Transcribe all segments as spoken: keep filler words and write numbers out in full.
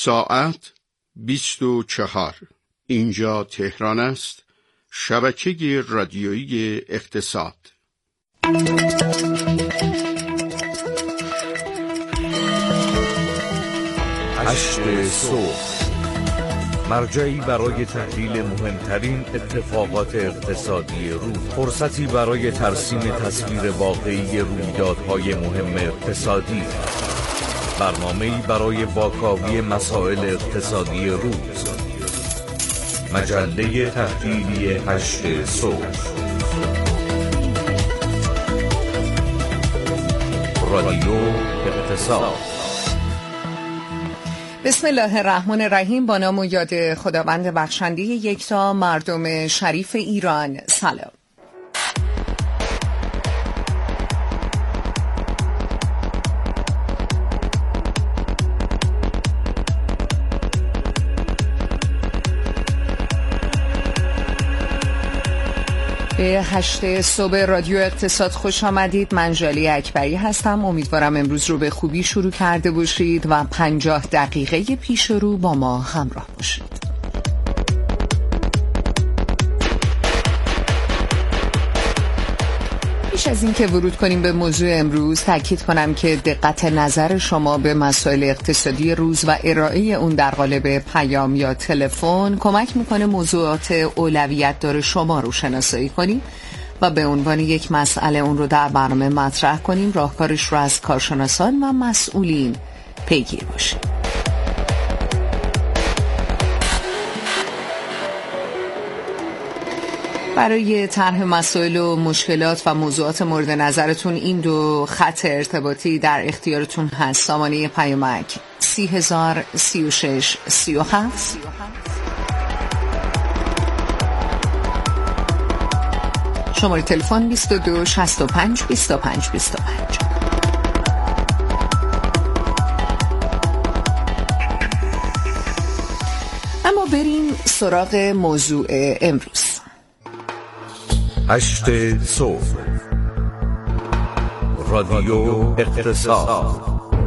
ساعت بیست و چهار. اینجا تهران است، شبکه رادیویی اقتصاد. هشت صبح، مرجعی برای تحلیل مهمترین اتفاقات اقتصادی روز، فرصتی برای ترسیم تصویر واقعی رویدادهای مهم اقتصادی، برنامه‌ای برای واکاوی مسائل اقتصادی روز، مجله تحلیلی هشت صبح، رادیو اقتصاد. بسم الله الرحمن الرحیم. با نام و یاد خداوند بخشنده یکتا، مردم شریف ایران، سلام. به هشت صبح رادیو اقتصاد خوش آمدید. من ژالی اکبری هستم. امیدوارم امروز رو به خوبی شروع کرده باشید و پنجاه دقیقه پیش رو با ما همراه باشید. پیش از این که ورود کنیم به موضوع امروز، تاکید کنم که دقت نظر شما به مسائل اقتصادی روز و ارائه اون در قالب پیام یا تلفن کمک میکنه موضوعات اولویت داره شما رو شناسایی کنیم و به عنوان یک مسئله اون رو در برنامه مطرح کنیم. راهکارش رو از کارشناسان و مسئولین پیگیر باشیم. برای طرح مسائل و مشکلات و موضوعات مورد نظرتون این دو خط ارتباطی در اختیارتون هست. سامانه پیامک سی هزار سی و شش سی و هفت، شماره تلفن بیست و دو شصت و پنج بیست و پنج بیست و پنج. اما بریم سراغ موضوع امروز. هشت صبح، رادیو اقتصاد.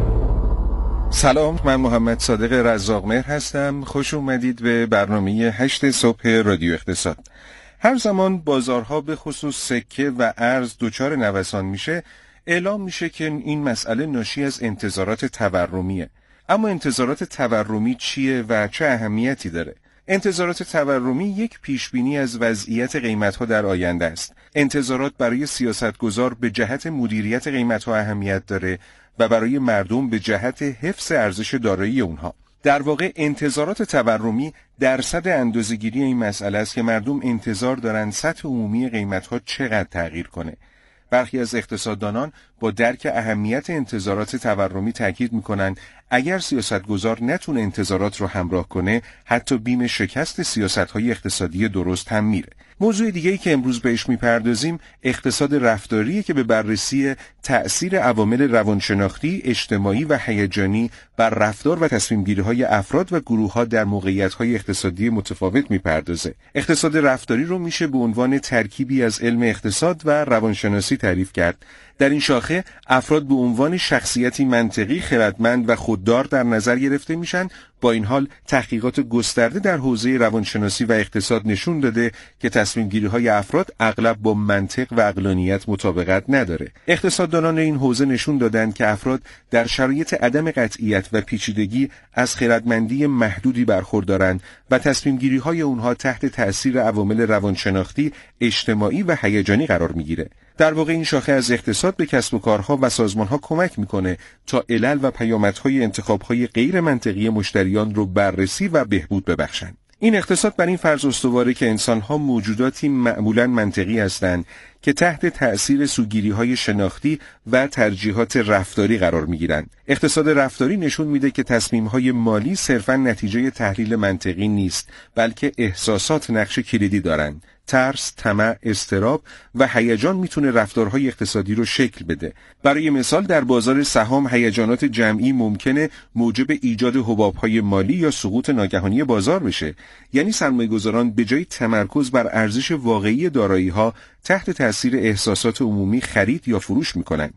سلام، من محمد صادق رزاقمهر هستم. خوش اومدید به برنامه هشت صبح رادیو اقتصاد. هر زمان بازارها به خصوص سکه و ارز دچار نوسان میشه، اعلام میشه که این مسئله ناشی از انتظارات تورمیه. اما انتظارات تورمی چیه و چه اهمیتی داره؟ انتظارات تورمی یک پیشبینی از وضعیت قیمت‌ها در آینده است. انتظارات برای سیاستگزار به جهت مدیریت قیمت‌ها اهمیت داره و برای مردم به جهت حفظ ارزش دارایی اونها. در واقع انتظارات تورمی درصد اندازه‌گیری این مسئله است که مردم انتظار دارن سطح عمومی قیمت‌ها چقدر تغییر کنه. برخی از اقتصاددانان با درک اهمیت انتظارات تورمی تاکید میکنن اگر سیاستگزار نتونه انتظارات رو همراه کنه، حتی بیم شکست سیاست‌های اقتصادی درست هم میره. موضوع دیگه‌ای که امروز بهش میپردازیم اقتصاد رفتاریه که به بررسی تأثیر عوامل روانشناختی، اجتماعی و هیجانی بر رفتار و تصمیم‌گیری‌های افراد و گروه‌ها در موقعیت‌های اقتصادی متفاوت میپردازه. اقتصاد رفتاری رو میشه به عنوان ترکیبی از علم اقتصاد و روانشناسی تعریف کرد. در این شاخه افراد به عنوان شخصیتی منطقی، خردمند و خوددار در نظر گرفته میشن. با این حال تحقیقات گسترده در حوزه روانشناسی و اقتصاد نشون داده که تصمیم گیری های افراد اغلب با منطق و عقلانیت مطابقت نداره. اقتصاددانان این حوزه نشون دادند که افراد در شرایط عدم قطعیت و پیچیدگی از خردمندی محدودی برخوردارند و تصمیم گیری های اونها تحت تأثیر عوامل روانشناختی، اجتماعی و هیجانی قرار میگیره. در واقع این شاخه از اقتصاد به کسب و کارها و سازمانها کمک میکنه تا علل و پیامدهای انتخابهای غیر منطقی مشتریان رو بررسی و بهبود ببخشند. این اقتصاد بر این فرض استواره که انسانها موجوداتی معمولاً منطقی هستند که تحت تأثیر سوگیری‌های شناختی و ترجیحات رفتاری قرار می‌گیرند. اقتصاد رفتاری نشون میده که تصمیم‌های مالی صرفاً نتیجه تحلیل منطقی نیست، بلکه احساسات نقش کلیدی دارند. ترس، طمع، اضطراب و هیجان میتونه رفتارهای اقتصادی رو شکل بده. برای مثال در بازار سهام هیجانات جمعی ممکنه موجب ایجاد حباب‌های مالی یا سقوط ناگهانی بازار بشه. یعنی سرمایه‌گذاران به جای تمرکز بر ارزش واقعی دارایی‌ها تحت تأثیر احساسات عمومی خرید یا فروش میکنن.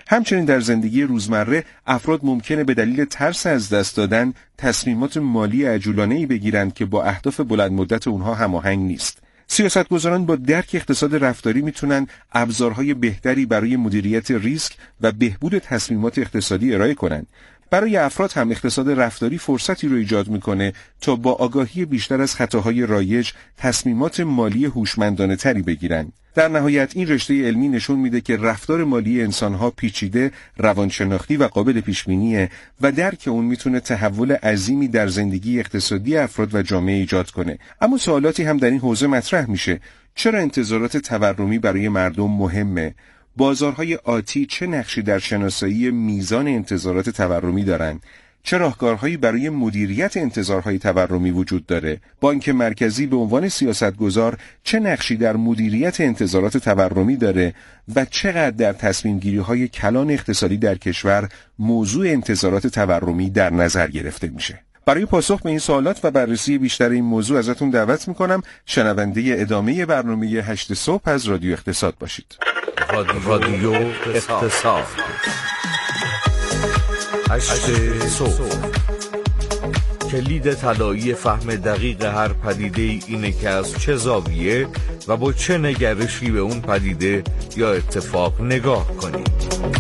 همچنین در زندگی روزمره افراد ممکنه به دلیل ترس از دست دادن تصمیمات مالی عجولانه‌ای بگیرند که با اهداف بلند مدت اونها هماهنگ نیست. سیاستگزاران با درک اقتصاد رفتاری میتونن ابزارهای بهتری برای مدیریت ریسک و بهبود تصمیمات اقتصادی ارائه کنند. برای افراد هم اقتصاد رفتاری فرصتی رو ایجاد میکنه تا با آگاهی بیشتر از خطاهای رایج تصمیمات مالی هوشمندانه تری بگیرن. در نهایت این رشته علمی نشون میده که رفتار مالی انسانها پیچیده، روانشناختی و قابل پیشبینیه و درک اون میتونه تحول عظیمی در زندگی اقتصادی افراد و جامعه ایجاد کنه. اما سوالاتی هم در این حوزه مطرح میشه. چرا انتظارات تورمی برای مردم مهمه؟ بازارهای آتی چه نقشی در شناسایی میزان انتظارات تورمی دارند؟ چه راهکارهایی برای مدیریت انتظارهای تورمی وجود داره؟ بانک مرکزی به عنوان سیاستگزار چه نقشی در مدیریت انتظارات تورمی داره و چقدر در تصمیم گیری های کلان اقتصادی در کشور موضوع انتظارات تورمی در نظر گرفته میشه؟ برای پاسخ به این سوالات و بررسی بیشتر این موضوع ازتون دعوت میکنم شنونده ادامه برنامه هشت صبح از رادیو اقتصاد باشید. رادیو اقتصاد هشت صبح. کلید طلایی فهم دقیق هر پدیده اینه که از چه زاویه و با چه نگرشی به اون پدیده یا اتفاق نگاه کنید.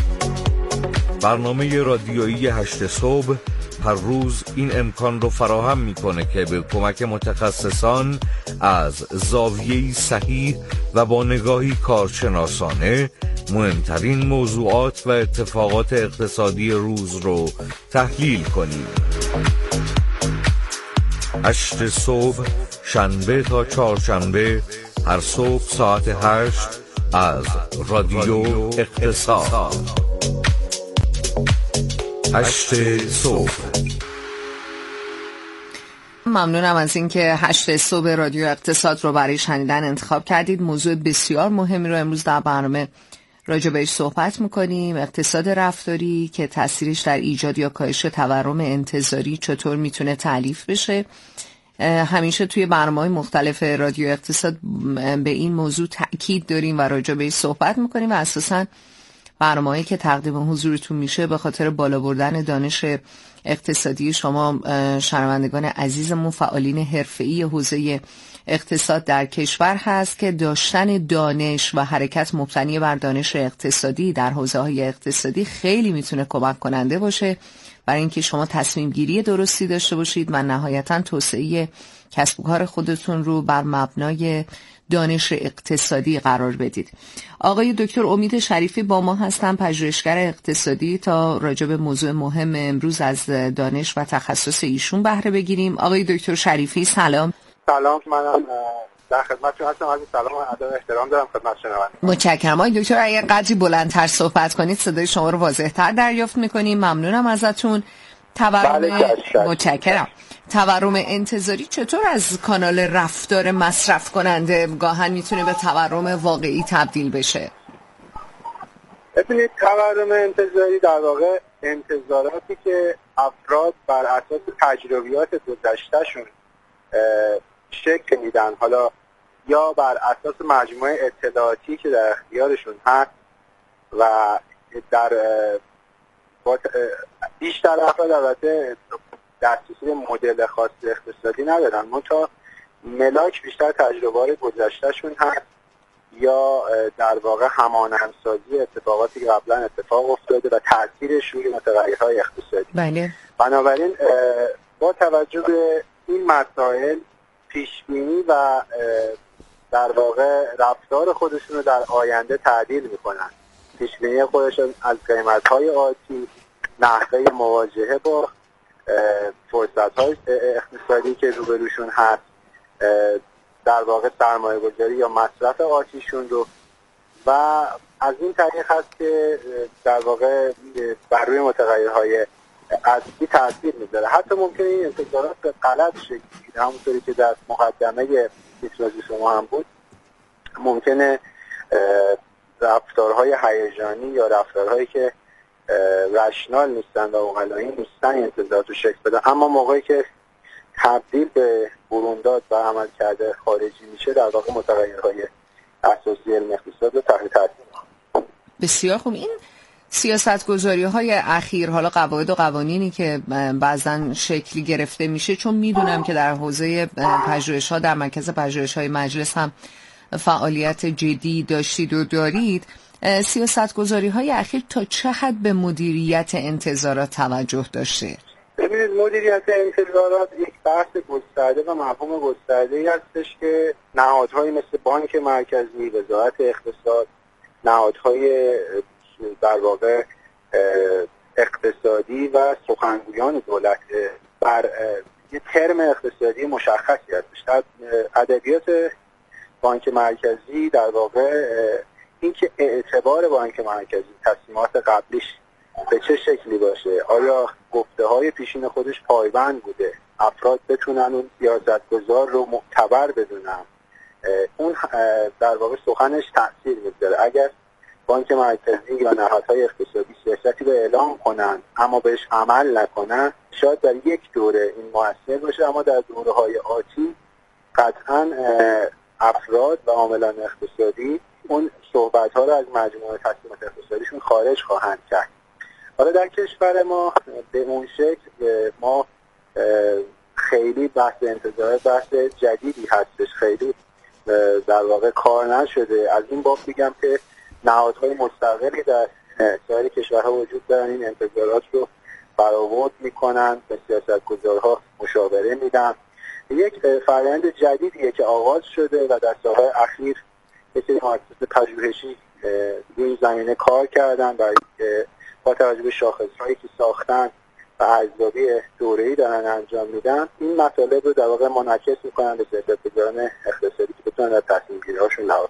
برنامه رادیویی هشت صبح هر روز این امکان رو فراهم میکنه که به کمک متخصصان از زاویه‌ای صحیح و با نگاهی کارشناسانه مهمترین موضوعات و اتفاقات اقتصادی روز رو تحلیل کنیم. هشت صبح شنبه تا چهارشنبه هر صبح ساعت هشت از رادیو اقتصاد. هشت صبح. ممنونم از اینکه هشت صبح رادیو اقتصاد رو برای شنیدن انتخاب کردید. موضوع بسیار مهمی رو امروز در برنامه راجع بهش صحبت میکنیم. اقتصاد رفتاری که تأثیرش در ایجاد یا کاهش تورم انتظاری چطور میتونه تعریف بشه. همیشه توی برنامه‌های مختلف رادیو اقتصاد به این موضوع تأکید داریم و راجع بهش صحبت میکنیم و اساساً برنامه‌ای که تقدیم حضورتون میشه به خاطر بالا بردن دانش اقتصادی شما شنوندگان عزیزمون، فعالین حرفه‌ای حوزه اقتصاد در کشور هست که داشتن دانش و حرکت مبتنی بر دانش اقتصادی در حوزه‌های اقتصادی خیلی میتونه کمک کننده باشه برای اینکه شما تصمیم گیری درستی داشته باشید و نهایتاً توسعه کسب و کار خودتون رو بر مبنای دانش اقتصادی قرار بدید. آقای دکتر امید شریفی با ما هستن، پژوهشگر اقتصادی، تا راجع به موضوع مهم امروز از دانش و تخصص ایشون بهره بگیریم. آقای دکتر شریفی سلام. سلام، منم در خدمتتون هستم. از سلام و ادب و احترام دارم خدمت شنوندگان. متشکرم. آقای دکتر اگر قدری بلندتر صحبت کنید صدای شما رو واضح‌تر دریافت می‌کنیم. ممنونم ازتون. تورم متشکرم. تورم انتظاری چطور از کانال رفتار مصرف کننده گاهن میتونه به تورم واقعی تبدیل بشه؟ ببینید، تورم انتظاری در واقع انتظاراتی که افراد بر اساس تجربیات گذشتهشون شکل میدن، حالا یا بر اساس مجموعه اطلاعاتی که در اختیارشون هست و در بیشتر افراد البته دسترسی به مدل خاص اقتصادی ندارن، منتها ملاک بیشتر تجربه های گذشتهشون هست یا در واقع همانندسازی اتفاقاتی که قبلا اتفاق افتاده و تاثیرش روی متغیرهای اقتصادی. بله. بنابراین با توجه به این مسائل پیشبینی و در واقع رفتار خودشون رو در آینده تعدیل میکنن. پیشبینی خودشون از قیمت‌های آتی، نحوه مواجهه با فرصت‌های اقتصادی که روبروشون هست، در واقع سرمایه‌گذاری یا مصرف آتیشون رو، و از این طریق هست که در واقع بر روی متغیرهای اصلی تاثیر میذاره. حتی ممکنه این انتظارات به غلط شکل بگیره، همونطوری که در مقدمه دیسکورس شما هم بود. ممکنه رفتارهای هیجانی یا رفتارهایی که رشنال نیستن و عقلایی نیستن انتظارات رو شکل بدن، اما موقعی که تبدیل به برونداد و عمل کرده خارجی میشه، در واقع متغیرهای اساسی علم اقتصاد رو تحت تاثیر. بسیار خوب. این سیاستگذاری های اخیر، حالا قواعد و قوانینی که بعضن شکلی گرفته میشه، چون میدونم که در حوزه پژوهش ها در مرکز پژوهش های مجلس هم فعالیت جدی داشتید و دارید، سیاستگذاری های اخیر تا چه حد به مدیریت انتظارات توجه داشته؟ ببینید، مدیریت انتظارات یک بحث گسترده و مفهوم گسترده‌ای هستش که نهادهایی مثل بانک مرکزی، وزارت اقتصاد، نهادهای در واقع اقتصادی و سخنگویان دولت بر یه ترم اقتصادی مشخصی هستش. در ادبیات بانک مرکزی در واقع اینکه اعتبار بانک مرکزی، تصمیمات قبلیش به چه شکلی باشه، آیا گفته های پیشین خودش پایبند بوده، افراد بتونن اون سیاستگزار رو معتبر بدونن، اون در واقع سخنش تأثیر میذاره. اگر بانک مرکزی یا نهادهای اقتصادی سیاستی رو اعلام کنن اما بهش عمل نکنن، شاید در یک دوره این مؤثر باشه، اما در دوره‌های آتی قطعاً افراد و عاملان اقتصادی اون صحبت‌ها رو از مجموعه تصمیمات اقتصادیشون خارج خواهند کرد. حالا در کشور ما به اون شکل ما خیلی بحث انتظارات بحث جدیدی هستش، خیلی در واقع کار نشده. از این باب میگم که نهادهای مستقلی در سایر کشورها وجود دارن، این انتظارات رو برآورد میکنن، به سیاستگزارها مشاوره میدن. یک فرآیند جدیدیه که آغاز شده و در سالهای اخیر یک مؤسسات پژوهشی روی زمینه کار کردن و با توجه به شاخص‌هایی که ساختن و ارزیابی دوره‌ای دارن انجام میدن، این مطالب رو در واقع منعکس میکنن به سیاستگزاران اقتصادی که بتونن در تصمیم گیری‌هاشون لحاظ.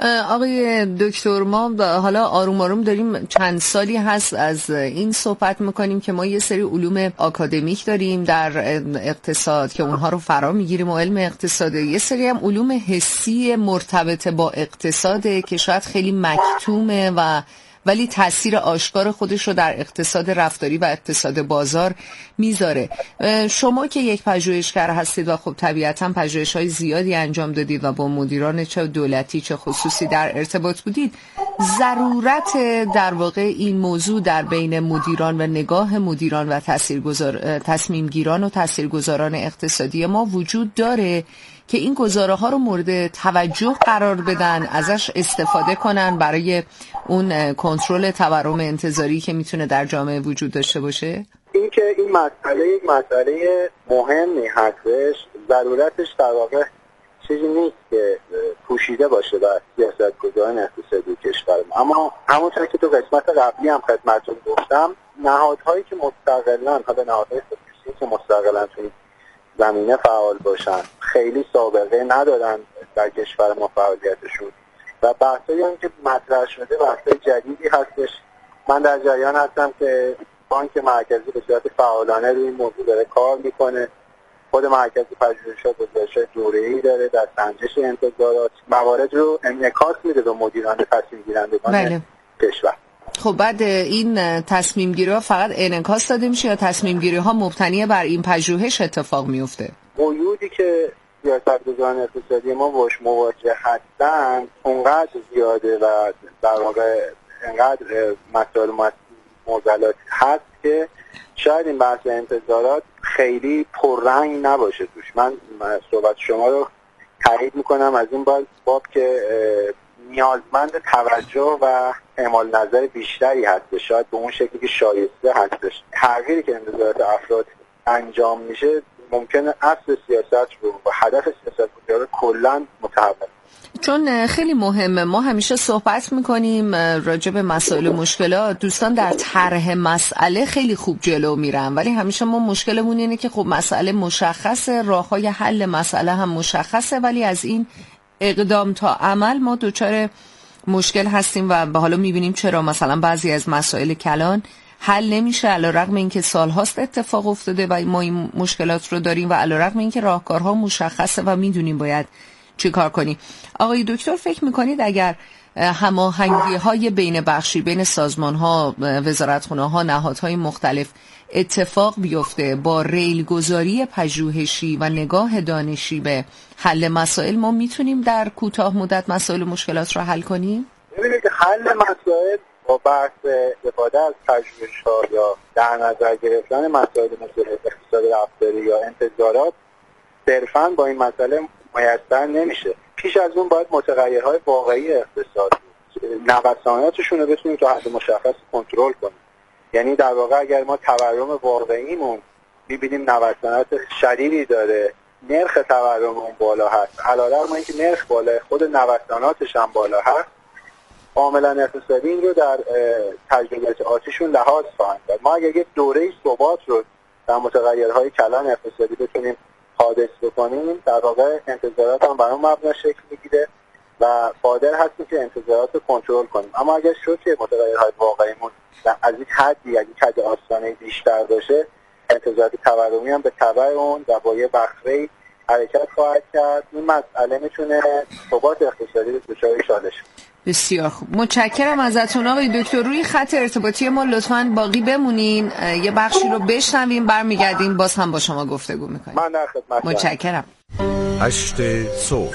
آقای دکتر، ما حالا آروم آروم داریم چند سالی هست از این صحبت میکنیم که ما یه سری علوم آکادمیک داریم در اقتصاد که اونها رو فرا میگیریم و علم اقتصاده، یه سری هم علوم حسی مرتبط با اقتصاده که شاید خیلی مکتومه و ولی تأثیر آشکار خودش رو در اقتصاد رفتاری و اقتصاد بازار میذاره. شما که یک پژوهشگر هستید و خب طبیعتاً پژوهش‌های زیادی انجام دادید و با مدیران چه دولتی چه خصوصی در ارتباط بودید، ضرورت در واقع این موضوع در بین مدیران و نگاه مدیران و تاثیرگذار تصمیم گیران و تاثیرگذاران اقتصادی ما وجود داره که این گزاره ها رو مورد توجه قرار بدن، ازش استفاده کنن برای اون کنترل تورم انتظاری که میتونه در جامعه وجود داشته باشه؟ این که این مسئله یک مسئله مهمی هستش، ضرورتش در واقع چیزی نیست که پوشیده باشه بر سیاستگزاران اقتصادی کشور ما. اما همونطور که تو قسمت قبلی هم خدمتتون گفتم، نهادهایی که مستقلن، حالا نهادهای خصوصی که مستقلن توی زمینه فعال باشن، خیلی سابقه ندارن در کشور ما فعالیتشون و بحثایی هم که مطرح شده بحثای جدیدی هستش. من در جریان هستم که بانک مرکزی به صورت فعالانه روی این موضوع داره کار میکنه. خود مرکز پژوهش‌ها گزارش‌های دوره‌ای داره در سنجش انتظارات، موارد رو انعکاس میده به مدیران تصمیم گیرندگان بله. کشور. خب بعد این تصمیم گیری ها فقط انعکاس داده میشه یا تصمیم گیری ها مبتنی بر این پژوهش اتفاق میفته؟ قیودی که سیاستگزاران اقتصادی ما باش مواجه هستن اونقدر زیاده و در واقع انقدر مسائل معضلات هست که شاید این بحث انتظارات خیلی پررنگ نباشه توش. من صحبت شما رو تایید میکنم از این باب که نیازمند توجه و اعمال نظر بیشتری هست، شاید به اون شکلی که شایسته هستش. تغییری که انتظارات افراد انجام میشه ممکنه اصل سیاست رو و هدف سیاستگذار رو کلاً متحول. چون خیلی مهمه، ما همیشه صحبت میکنیم راجع به مسائل و مشکلات، دوستان در طرح مسئله خیلی خوب جلو میرن ولی همیشه ما مشکلمون اینه که خب مسئله مشخصه، راههای حل مسئله هم مشخصه، ولی از این اقدام تا عمل ما دچار مشکل هستیم و به حالا میبینیم چرا مثلا بعضی از مسائل کلان حل نمیشه علیرغم اینکه سالهاست اتفاق افتاده و ما این مشکلات رو داریم و علیرغم اینکه راهکارها مشخصه و میدونیم باید چی کار کنیم. آقای دکتر فکر میکنید اگر هماهنگی های بین بخشی بین سازمان ها، وزارتخانه ها، نهادهای مختلف اتفاق بیفته با ریل گذاری پژوهشی و نگاه دانشی به حل مسائل، ما میتونیم در کوتاه مدت مسائل و مشکلات را حل کنیم؟ ببینید حل مسائل با بحث استفاده از پژوهش‌ها یا در نظر گرفتن مسائل مثل اقتصاد رفتاری یا انتظارات صرفاً با این مسئله میسر نمیشه. پیش از اون باید متغیرهای واقعی اقتصاد نوساناتشون رو بتونیم تا حد مشخص کنترل کنیم. یعنی در واقع اگر ما تورم واقعیمون می‌بینیم نوسانات شدیدی داره، نرخ تورم اون بالا هست، علیرغم اینکه نرخ بالا خود نوساناتش هم بالا هست، عاملان اقتصادی این رو در تجربیات آتیشون لحاظ خواهند کرد. ما اگر یک دوره ثبات رو در متغیرهای کلان اقتصادی بتونیم حادث بکنیم، در واقع انتظارات هم بر اون مبنا شکل میگیره و قادر هستیم که انتظارات رو کنترل کنیم. اما اگر شد که متغیرهای واقعیمون از یک حدی، از یک حد آستانه بیشتر باشه، انتظارات تورمی هم به تبع اون و با یه بخره حرکت خواهد کرد. این مسئله میتونه ثبات اقتصادی رو دچار چالش. بسیار خوب، متشکرم ازتون آقای دکتر. روی خط ارتباطی ما لطفاً باقی بمونین، یه بخشی رو بشنویم، برمیگردیم باز هم با شما گفتگو میکنیم. من در خدمتم. متشکرم. هشت صبح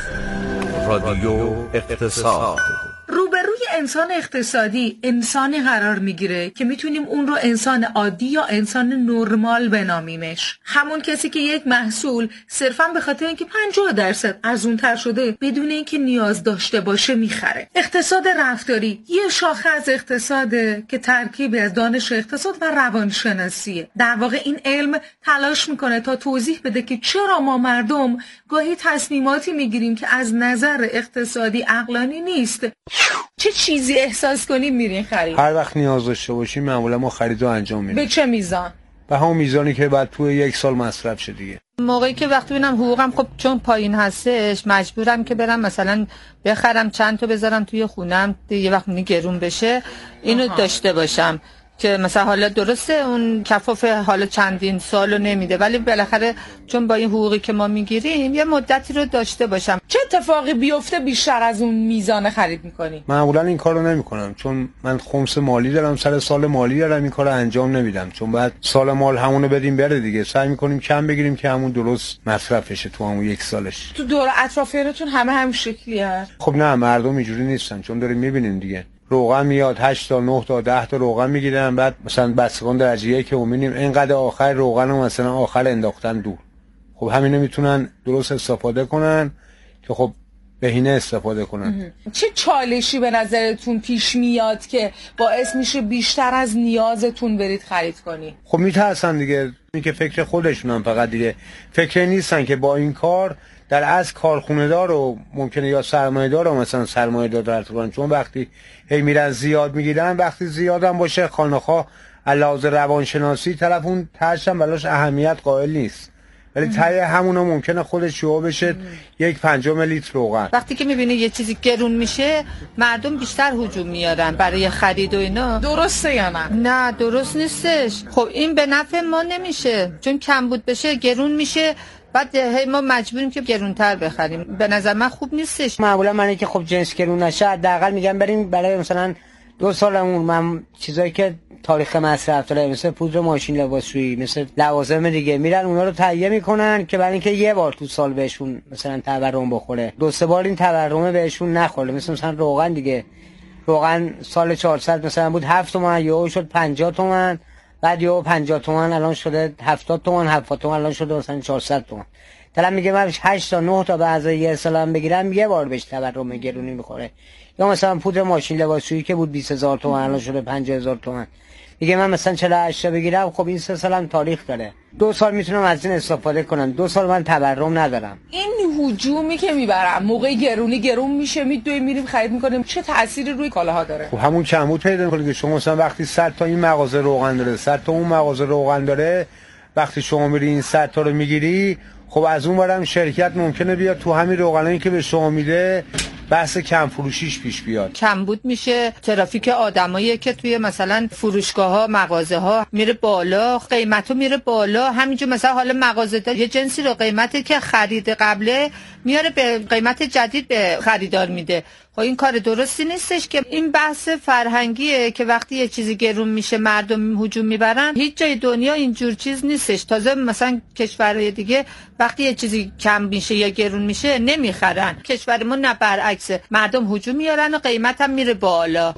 رادیو اقتصاد. روبروی انسان اقتصادی انسانی قرار میگیره که میتونیم اون رو انسان عادی یا انسان نرمال بنامیمش. همون کسی که یک محصول صرفاً به خاطر اینکه پنجاه درصد ارزونتر شده بدون اینکه نیاز داشته باشه میخره. اقتصاد رفتاری یه شاخه از اقتصاده که ترکیبی از دانش اقتصاد و روانشناسیه. در واقع این علم تلاش میکنه تا توضیح بده که چرا ما مردم گاهی تصمیماتی میگیریم که از نظر اقتصادی عقلانی نیست. چه چیزی احساس کنیم میرین خرید؟ هر وقت نیاز داشته باشیم معمولا ما خرید رو انجام میدیم. به چه میزان؟ به همون میزانی که بعد توی یک سال مصرف شه دیگه. موقعی که وقتی ببینم حقوقم خب چون پایین هستش مجبورم که برم مثلا بخرم چند تا بذارم توی خونم، یه وقت گرون بشه اینو آها. داشته باشم که مثلا حالا درسته اون کفاف حالا چندین سالو نمیده، ولی بالاخره چون با این حقوقی که ما میگیریم یه مدتی رو داشته باشم. چه اتفاقی بیفته بیشتر از اون میزان خرید میکنی؟ معمولا این کارو نمیکنم چون من خمس مالی دارم، سر سال مالی دارم این کارو انجام نمیدم، چون بعد سال مال همونو بدیم بره دیگه. سعی میکنیم کم بگیریم که همون درست مصرف بشه تو همون یک سالش. تو دور اطرافیانتون همه هم شکلیه؟ خب نه، مردم اینجوری نیستن، چون داریم میبینیم دیگه. روغن میاد هشت تا نه تا ده تا روغن میگیرن، بعد مثلا بستگان درجه یک که میبینیم اینقدر آخر روغن رو مثلا آخر انداختن دور. خب همینو میتونن درست استفاده کنن که خب بهینه استفاده کنن. چه چالشی به نظرتون پیش میاد که باعث میشه بیشتر از نیازتون برید خرید کنی؟ خب میترسن دیگه، این که فکر خودشونن فقط دیگه، فکر نیستن که با این کار در از کارخونه دار و ممکنه یا سرمایه دار و مثلا سرمایه دار در طورن، چون وقتی هی میرن زیاد میگیرن، وقتی زیاد هم باشه خانه‌خواه علاوه روانشناسی طرف اون ترشم بلاش اهمیت قائل نیست، ولی تای همونا ممکنه خودش شو بشه ام. یک پنجم لیتر روغن. وقتی که میبینه یه چیزی گرون میشه مردم بیشتر هجوم میارن برای خرید و اینا. درسته یا نه؟ نه درست نیستش. خب این به نفع ما نمیشه، چون کم بود بشه گرون میشه، بعد ما مجبوریم که گرونتر بخریم. به نظر من خوب نیستش. معمولا من که خب جنس گرون نشه حداقل میگم بریم برای مثلا دو سالمون من چیزایی که تاریخ مصرف داره مثل پودر ماشین لباسشویی مثل لوازم دیگه میرن اونا رو تهیه میکنن که برای اینکه یه بار تو سال بهشون مثلا تورم بخوره، دو سه بار این تورم بهشون نخوره. مثل مثلا روغن دیگه، روغن سال چهارصد مثلا بود هفت تومن، یهو شد پنجاه تومن، بعد یهو پنجاه تومن الان شده هفتاد تومن، هفتاد تومن الان شده مثلا چهارصد تومن. دلم میگه من هشت تا نه تا بعد یه سالم بگیرم یه بار بهش تورم گرونی میخوره. یا مثلا پودر ماشین لباسشویی که بود بیست هزار تومن الان شده پنجاه هزار تومن. میگه من مثلا چهل و هشت تا بگیرم، خب این سه سالم تاریخ داره، دو سال میتونم از این استفاده کنم، دو سال من تورم ندارم. این هجومی که میبرم موقع گرونی گرون میشه میدویم میریم خرید میکنیم، چه تأثیری روی کالاها داره؟ خب همون کمبود پیدا میکنه که شما مثلا وقتی صد تا این مغازه روغن داره، صد تا اون مغازه روغن داره، وقتی شما میری این صد تا رو میگیری، خب از اون برم شرکت ممکنه بیاد تو همین روغنایی که به شما میده بحث کم فروشیش پیش بیاد. کمبود میشه، ترافیک آدمایی که توی مثلا فروشگاه ها مغازه ها میره بالا، قیمتو میره بالا. همینجور مثلا حالا مغازه دار یه جنسی رو قیمتی که خرید قبله میاره به قیمت جدید به خریدار میده. خب این کار درستی نیستش که این بحث فرهنگیه که وقتی یه چیزی گرون میشه مردم هجوم میبرن. هیچ جای دنیا اینجور چیز نیستش. تازه مثلا کشورهای دیگه وقتی یه چیزی کم میشه یا گرون میشه نمیخرن. کشور ما نه، برعکسه، مردم هجوم میارن و قیمت هم میره بالا.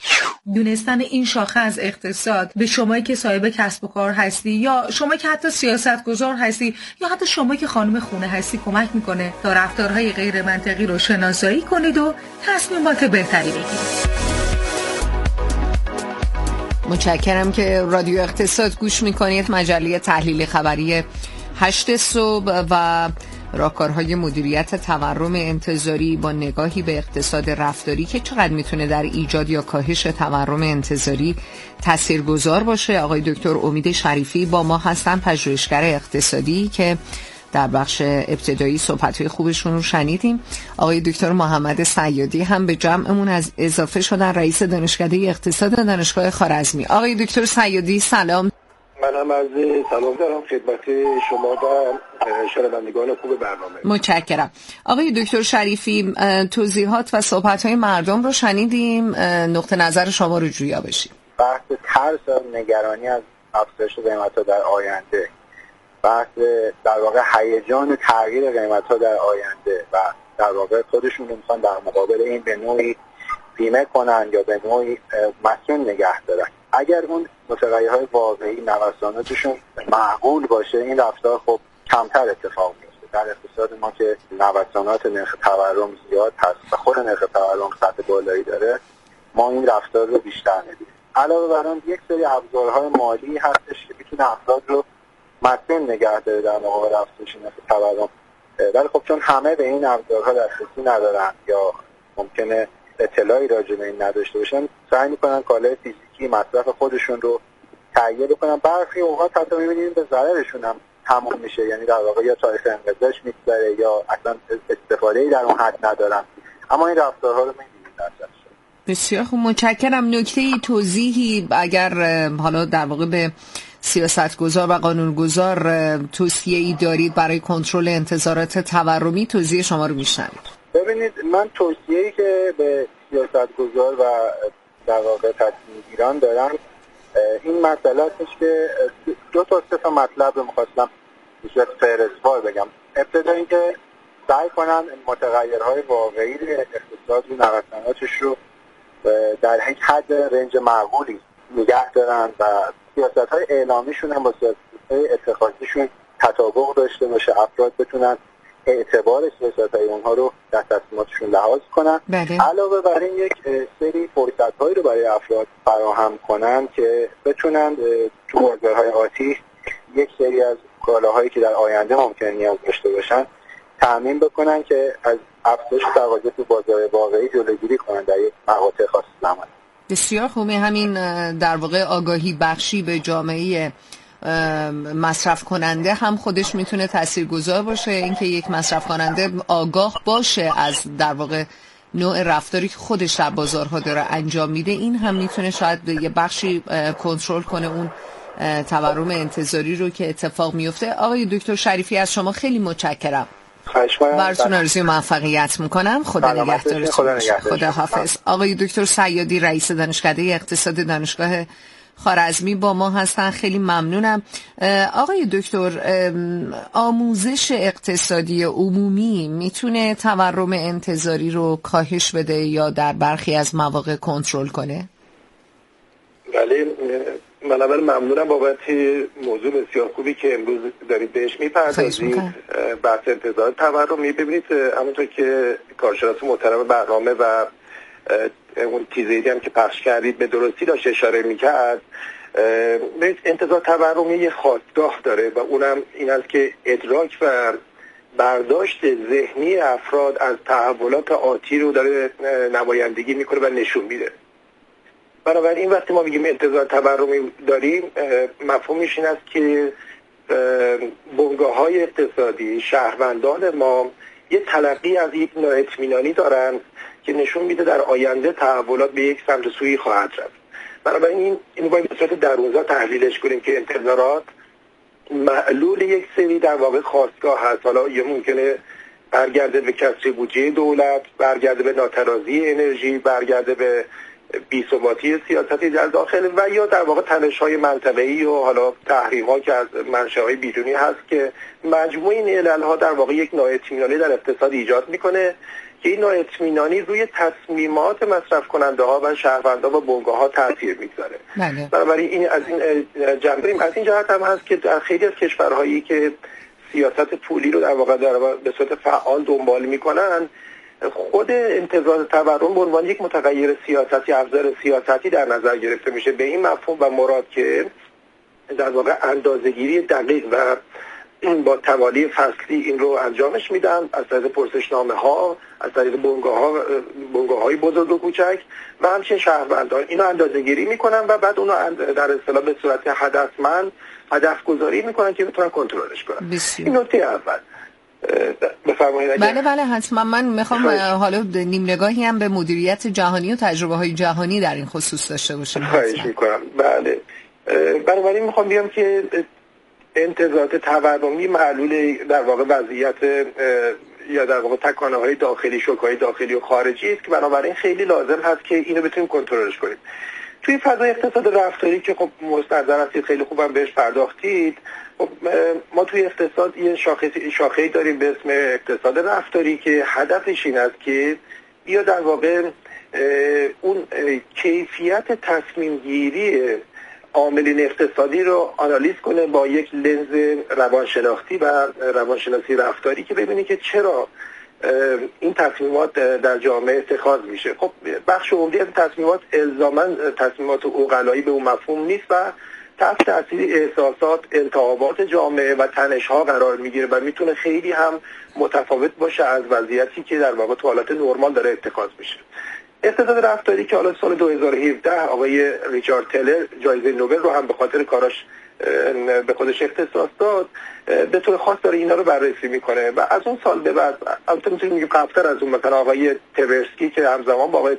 دونستن این شاخه از اقتصاد به شمایی که صاحب کسب و کار هستی یا شما که حتی سیاستگزار هستی یا حتی شما که خانم خونه هستی کمک میکنه تا رفتارهای غیر منطقی رو شناسایی کنید و تصمیمات بهتری بگیرید. متشکرم که رادیو اقتصاد گوش میکنید. مجله تحلیل خبری هشت صبح و راهکارهای مدیریت تورم انتظاری با نگاهی به اقتصاد رفتاری که چقدر میتونه در ایجاد یا کاهش تورم انتظاری تاثیرگذار باشه. آقای دکتر امید شریفی با ما هستن، پژوهشگر اقتصادی که در بخش ابتدایی صحبت‌های خوبشون رو شنیدیم. آقای دکتر محمد صیادی هم به جمعمون از اضافه شدن، رئیس دانشکده اقتصاد دانشگاه خوارزمی. آقای دکتر صیادی سلام. من هم عرض سلام دارم خدمت شما و شنوندگان خوب برنامه. متشکرم. آقای دکتر شریفی، توضیحات و صحبت‌های مردم رو شنیدیم، نقطه نظر شما رو جویا بشیم. بحث ترس و نگرانی از افزایش قیمت‌ها در آینده، بحث در واقع هیجان تغییر قیمت‌ها در آینده و در واقع خودشون می‌خوان در مقابل این به نوعی بیمه کنن یا به نوعی مسئول نگه دارن. اگر اون متغیرهای واقعی نوساناتشون معقول باشه، این رفتار خب کمتر اتفاق میفته. در اقتصاد ما که نوسانات نرخ تورم زیاد هست و خود نرخ تورم سطح بالایی داره، ما این رفتار رو بیشتر می‌بینیم. علاوه بر اون یک سری ابزارهای مالی هستش که میتونه افراد رو مسئول نگه داره در مقابل افزایش نرخ تورم، ولی خب چون همه به این ابزارها دسترسی ندارن یا ممکنه اطلاعی راجع به این نداشته باشن، سعی میکنن کالای فیزیکی مصرف خودشون رو تهیه بکنن. برخی اوقات حتی میبینیم به ضررشون هم تمام میشه، یعنی در واقع یا تاریخ انقضاش میگذره یا اصلا استفاده‌ای در اون حد ندارن، اما این رفتارها رو میبینیم در جلسه. بسیار خوب، متشکرم. نکته‌ای توضیحی اگر حالا در واقع به سیاستگزار و قانونگذار توصیه‌ای دارید برای کنترل انتظارات تورمی، توضیح شما رو میشنوید. ببینید، من توصیه‌ای که به سیاستگزار و در واقع تصمیم‌گیران دارم این مسئله هستش که دو تا سه تا مطلب رو می‌خواستم به صورت فهرستوار بگم. ابتدا اینکه سعی کنن متغیرهای واقعی اقتصاد و نوساناتش رو در یک حد رنج معقولی نگه دارن و سیاست‌های اعلامیشون هم با سیاست‌های اتخاذیشون تطابق داشته باشه، افراد بتونن اعتبار سیاست‌های اونها رو در تصمیماتشون لحاظ کنن. بله. علاوه بر این یک سری فرصت‌هایی رو برای افراد فراهم کنن که بتونن تو بازارهای آتی یک سری از کالاهایی که در آینده ممکن نیاز داشته باشن تأمین بکنن که از افزایش تقاضا تو بازار واقعی جلوگیری کنن در یک مقاطع خاص زمانی. بسیار خوبه. همین در واقع آگاهی بخشی به جامعه مصرف کننده هم خودش میتونه تاثیرگذار باشه. اینکه یک مصرف کننده آگاه باشه از در واقع نوع رفتاری که خودش در بازارها داره انجام میده، این هم میتونه شاید یه بخشی کنترل کنه اون تورم انتظاری رو که اتفاق میفته. آقای دکتر شریفی از شما خیلی متشکرم. براتون آرزوی موفقیت میکنم. خدا نگهدارتون. خدا حافظ. آقای دکتر صیادی، رئیس دانشکده اقتصاد دانشگاه خوارزمی با ما هستن، خیلی ممنونم. آقای دکتر، آموزش اقتصادی عمومی میتونه تورم انتظاری رو کاهش بده یا در برخی از مواقع کنترل کنه؟ بله، من اول ممنونم بابت موضوع بسیار خوبی که امروز دارید بهش میپردازید، بحث انتظار تورمی. ببینید، همونطور که کارشناس محترم برنامه و اون تیزری هم که پخش کردید به درستی داشت اشاره میکرد، انتظار تورمی یه خاستگاه داره و اونم این است که ادراک و برداشت ذهنی افراد از تحولات آتی رو داره نمایندگی میکنه و نشون میده. بنابراین وقتی ما میگیم انتظار تورمی داریم، مفهومش این است که بنگاه‌های اقتصادی، شهروندان ما یه تلقی از یک نااطمینانی دارن که نشون میده در آینده تحولات به یک سمت سویی خواهد رفت. بنابراین این اینو باید به صورت درونزا تحلیلش کنیم که انتظارات معلول یک سری در واقع خواستگاه هست. حالا یا ممکنه برگرده به کسری بودجه دولت، برگرده به ناترازی انرژی، برگرده به بی‌ثباتی سیاستی در داخل و یا در واقع تنش‌های منطقه‌ای و حالا تحریم‌ها که از منشأهای بیرونی هست که مجموع این علل‌ها در واقع یک نااطمینانی در اقتصاد ایجاد می‌کنه که این نااطمینانی روی تصمیمات مصرف کننده ها و شهروندان و بنگاه ها تاثیر میگذاره. بنابراین این از این جنبه از این جهت هم هست که در خیلی از کشورهایی که سیاست پولی رو در واقع در به صورت فعال دنبال میکنن، خود انتظار تورم به عنوان یک متغیر سیاستی، ابزار سیاستی در نظر گرفته میشه، به این مفهوم و مراد که در واقع اندازه‌گیری دقیق و با توالی فصلی این رو انجامش میدن از طریق پرسشنامه ها، از طریق بنگاه ها، بنگاه های بزرگ و کوچک و همچنین شهروندان اینو اندازه‌گیری میکنن و بعد اونو در اصطلاح به صورت هدفمند هدف گذاری میکنن که بتونن کنترلش کنن. بسیار. این نکته اول. بفرمایید. بله بله حتما. من میخوام حالا نیم نگاهی هم به مدیریت جهانی و تجربه های جهانی در این خصوص داشته باشیم. خواهش میکنم. بله. بنابراین میخوام بگم که انتظارات تورمی معلول در واقع وضعیت یا در واقع تکانه های داخلی، شوک های داخلی و خارجی است که بنابراین خیلی لازم هست که اینو بتونیم کنترلش کنیم. توی فضای اقتصاد رفتاری که خب مستحضر هستید، خیلی خوبم بهش پرداختید، خب ما توی اقتصاد یه شاخه شاخه‌ای داریم به اسم اقتصاد رفتاری که هدفش این است که بیا در واقع اون کیفیت تصمیم گیری عاملین اقتصادی رو آنالیز کنه با یک لنز روانشناختی و روانشناسی رفتاری که ببینه که چرا این تصمیمات در جامعه اتخاذ میشه. خب بخش عمده از تصمیمات الزاما تصمیمات عقلایی به اون مفهوم نیست و تحت تاثیر احساسات، التهابات جامعه و تنش‌ها قرار میگیره و میتونه خیلی هم متفاوت باشه از وضعیتی که در واقع تو حالت نرمال داره اتخاذ میشه. اقتصاد رفتاری که حالا سال دو هزار و هفده آقای ریچارد تلر جایزه نوبل رو هم به خاطر کاراش به خودش اختصاص داد، به طور خاص داره اینا رو بررسی میکنه و از اون سال به بعد البته میتونیم بگیم قبلتر از اون مثلا آقای تبرسکی که همزمان با آقای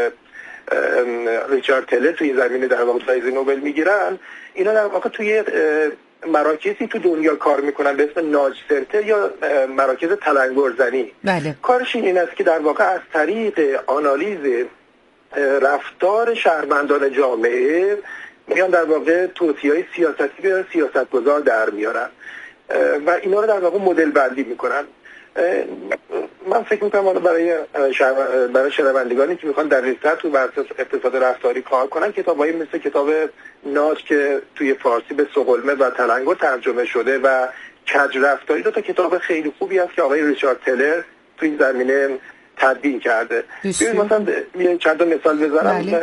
ریچارد تلر توی زمینه در واقع جایزه نوبل میگیرن، اینا در واقع توی مراکزی تو دنیا کار میکنن به اسم ناج سنتر یا مراکز تلنگرزنی. بله. کارش این است که در واقع از طریق آنالیز رفتار شهروندان جامعه میان در واقع توصیه‌های سیاستی به سیاستگزار در میارن و اینا رو در واقع مدل بندی میکنن. من فکر میکنم حالا برای برای شنوندگانی که میخوان در ریاست تو بحث اقتصاد رفتاری کار کنن، کتابایی مثل کتاب ناج که توی فارسی به سقلمه و تلنگر ترجمه شده و کج رفتاری، دو تا کتاب خیلی خوبی هست که آقای ریچارد تلر توی این زمینه تدوین کرده. ببین مثلا چند تا مثال بزنم.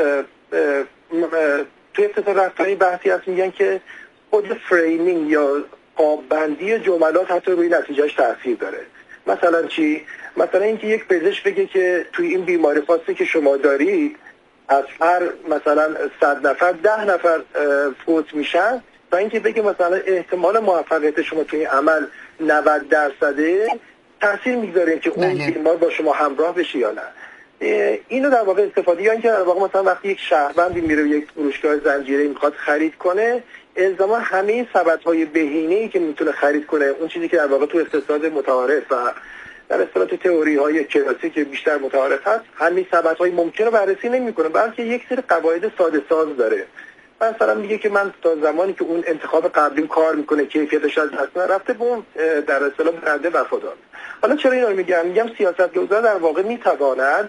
توی اقتصاد رفتاری بحثی هست میگن که خود فریمینگ یا قاب‌بندی جملات حتی روی نتیجهش تاثیر داره. مثلا چی؟ مثلا اینکه یک پزشک بگه که توی این بیماری خاصی که شما دارید از هر مثلا صد نفر ده نفر فوت میشن و اینکه بگه مثلا احتمال موفقیت شما توی عمل نود درصده، تاثیر میذاره که اون بیمار با شما همراه بشه یا نه. اینو در واقع استفاده یا اینکه در واقع مثلا وقتی یک شهروندی میره یک فروشگاه زنجیره‌ای میخواد خرید کنه، الزاما همه سبدهای بهینه‌ای که میتونه خرید کنه، اون چیزی که در واقع تو اقتصاد متعارف و در اصطلاح تو تئوری‌های کلاسیک که بیشتر متعارف هست، همین سبدهای ممکن رو بررسی نمی‌کنه، بلکه یک سری قواعد ساده ساز داره. مثلا میگه که من تا زمانی که اون انتخاب قبلیم کار میکنه، کیفیتش از دست نرفته، به اون در اصطلاح برنده وفادار. حالا چرا اینا رو میگم؟ میگم سیاستگزار در واقع میتواند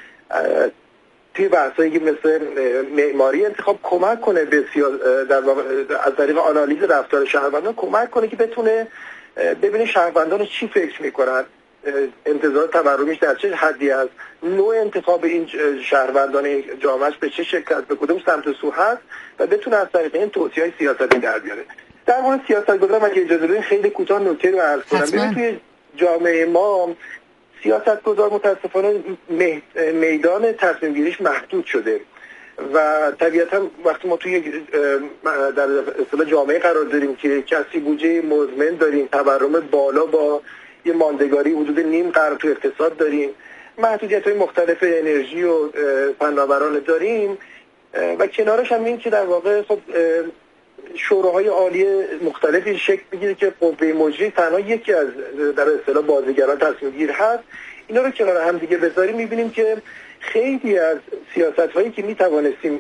توی بحثایی مثل معماری انتخاب کمک کنه به در واقع از طریق آنالیز رفتار شهروندان کمک کنه که بتونه ببینه شهروندان چی فکر میکنن، انتظار تورمیش در چه حدی است، نوع انتخاب این شهروندان جامعهش به چه شکل است، به کدوم سمت و سو هست و بتونه از طریق این توصیه‌های سیاستی در بیاره. در مورد سیاستگزار من اجازه بدید خیلی کوتاه نکته رو عرض کنم. ببین توی جامعه ما سیاستگزار متاسفانه میدان تصمیم گیریش محدود شده و طبیعتا وقتی ما توی در اصطلاح جامعه قرار داریم که کسی بودجه مزمن داریم، تورم بالا با یه ماندگاری حدود نیم قرن تو اقتصاد داریم، محدودیت‌های مختلف انرژی و فناوران داریم و کنارش هم این که در واقع خب شوراهای عالی مختلفی شکل میگیره که قوه مجری تنها یکی از در اصطلاح بازیگران تصمیم گیر هست. اینا رو کنار هم دیگه بذاریم میبینیم که خیلی از سیاست‌هایی که میتوانستیم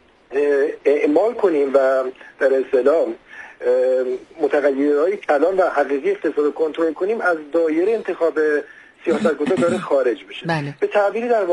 اعمال کنیم و در اصطلاح متغیرهای کلان و حقیقی اقتصاد رو کنترل کنیم از دایره انتخاب سیاستگزار داره خارج میشه. بله. به تعبیری در